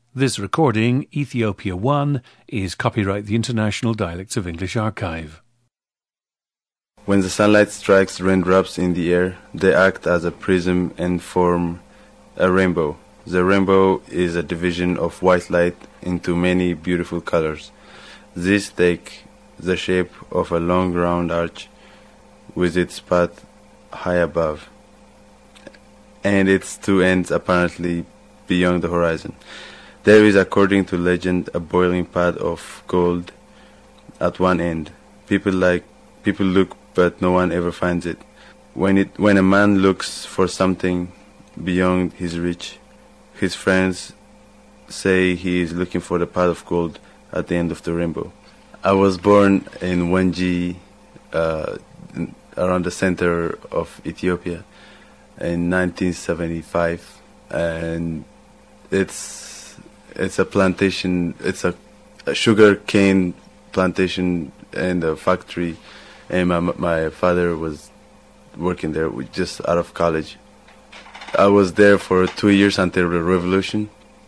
This recording, Ethiopia 1, is copyright the International Dialects of English Archive. When the sunlight strikes raindrops in the air, they act as a prism and form a rainbow. The rainbow is a division of white light into many beautiful colors. These take the shape of a long round arch with its path high above, and its two ends apparently beyond the horizon. There is, according to legend, a boiling pot of gold at one end. People look, but no one ever finds it. When a man looks for something beyond his reach, his friends say he is looking for the pot of gold at the end of the rainbow. I was born in Wenji, around the center of Ethiopia, in 1975, and it's a plantation. It's a sugar cane plantation and a factory, and my father was working there just out of college. I was there for 2 years until the revolution,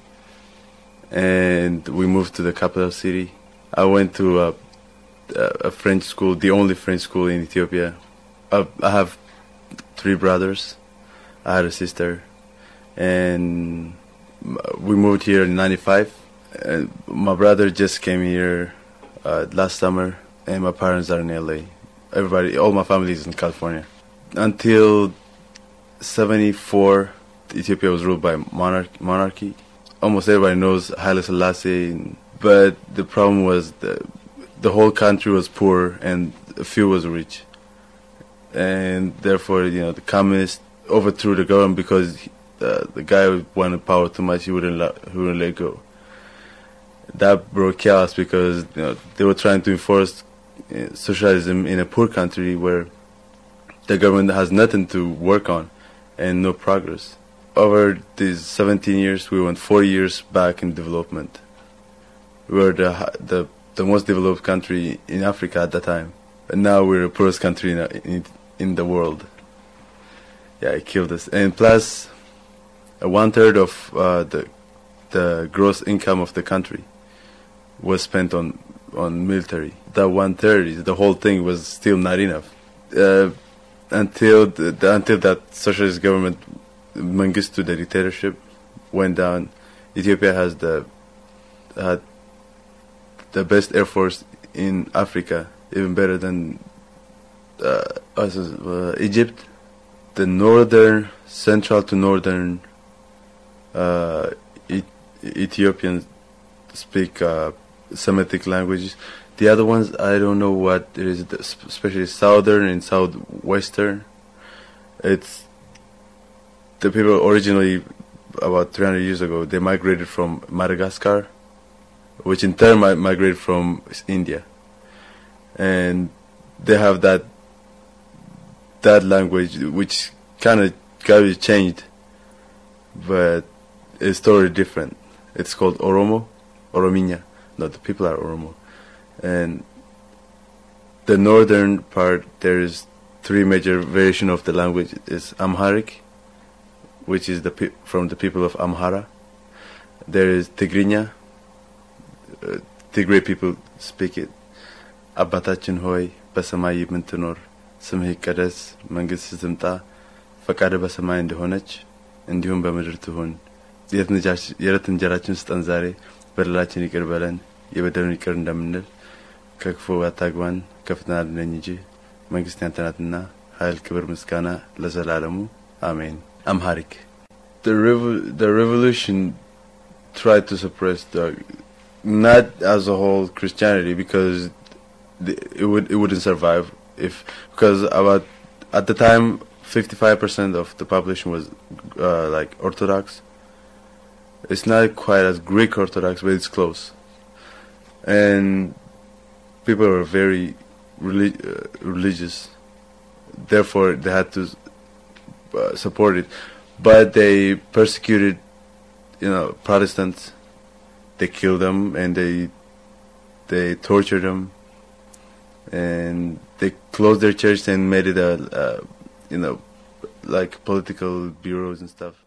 and we moved to the capital city. I went to a French school, the only French school in Ethiopia. I have 3 brothers. I had a sister, and we moved here in '95. My brother just came here last summer, and my parents are in LA. All my family is in California. Until '74, Ethiopia was ruled by monarchy. Almost everybody knows Haile Selassie, but the problem was the whole country was poor and a few was rich, and therefore, the communists overthrew the government because the guy who wanted power too much. He wouldn't let go. That brought chaos because they were trying to enforce socialism in a poor country where the government has nothing to work on and no progress. Over these 17 years, we went 4 years back in development. We were the most developed country in Africa at that time, and now we're the poorest country in the world. Yeah, it killed us. And plus, 1/3 of the gross income of the country was spent on military. That 1/3, the whole thing was still not enough. Until that socialist government, Mengistu, the dictatorship, went down. Ethiopia had the best air force in Africa, even better than Egypt. The central to northern Ethiopians speak Semitic languages. The other ones, I don't know what it is, especially southern and southwestern. It's the people originally, about 300 years ago, they migrated from Madagascar, which in turn migrated from India. And they have that language, which kind of got changed, but it's totally different. It's called Orominya. No, the people are Oromo. And the northern part, there's 3 major variations of the language. Is Amharic, which is from the people of Amhara. There is Tigrinya. Tigray people speak it. Abatachin hoy በሰማይ የምትኖር ስምህ ይቀደስ መንግሥትህ ትምጣ ፈቃድህ በሰማይ እንደሆነች እንዲሁም በምድር ትሁን የዕለት እንጀራችንን ስጠን ዛሬ በደላችንን ይቅር በለን የበደሉንን ይቅር እንደምንል ከክፉ አታግባን ከፈተና አድነን እንጂ መንግሥት ያንተ ናትና ኃይል ክብር ምስጋና ለዘላለሙ አሜን. Amharic. The revolution tried to suppress not as a whole Christianity, because it wouldn't survive because at the time 55% of the population was like Orthodox. It's not quite as Greek Orthodox, but it's close, and people were very religious. Therefore, they had to support it, but they persecuted Protestants. They killed them and they tortured them, and they closed their church and made it like political bureaus and stuff.